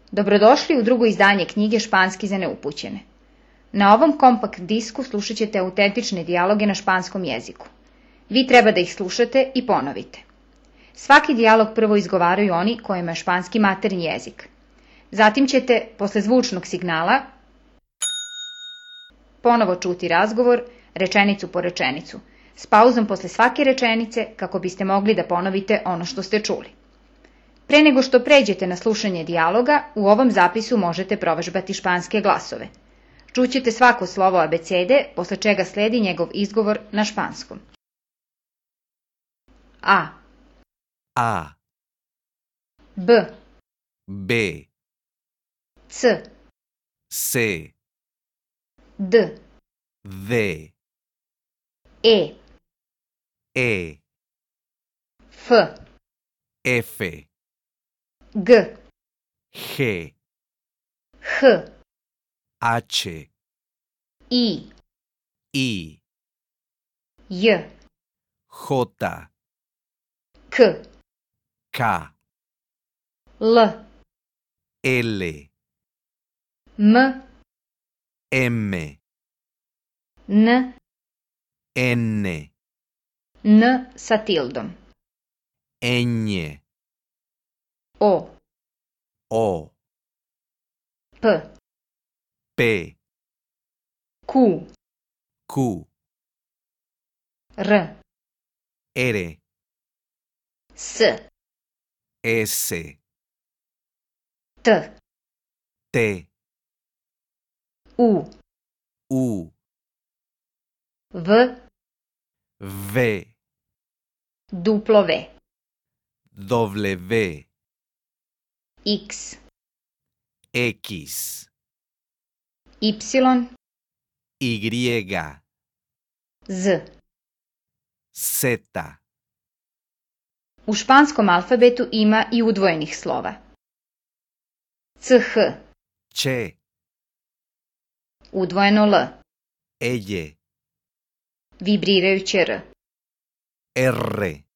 Dobrodošli u drugo izdanje knjige Španski za neupućene. Na ovom kompakt disku slušat ćete autentične dijaloge na španskom jeziku. Vi treba da ih slušate i ponovite. Svaki dijalog prvo izgovaraju oni kojima je španski maternji jezik. Zatim ćete, posle zvučnog signala, ponovo čuti razgovor, rečenicu po rečenicu, s pauzom posle svake rečenice kako biste mogli da ponovite ono što ste čuli. Pre nego što pređete na slušanje dijaloga, u ovom zapisu možete provežbati španske glasove. Čućete svako slovo abecede, posle čega sledi njegov izgovor na španskom. A. A, B. B, C. C, D. D, E. E, F. F, G. G, H. H, I. I, J. J, K. K, L. L, M. M, N. N, N sa tildom. Ñ, O. O, P. P, Q. Q, R. R, S. S, T. T, U. U, V. V, W. W, X. X, Y. Y, Z. Z, U španskom alfabetu ima i udvojenih slova. CH. Č, Udvojeno L. L, Vibrirajuće R. R,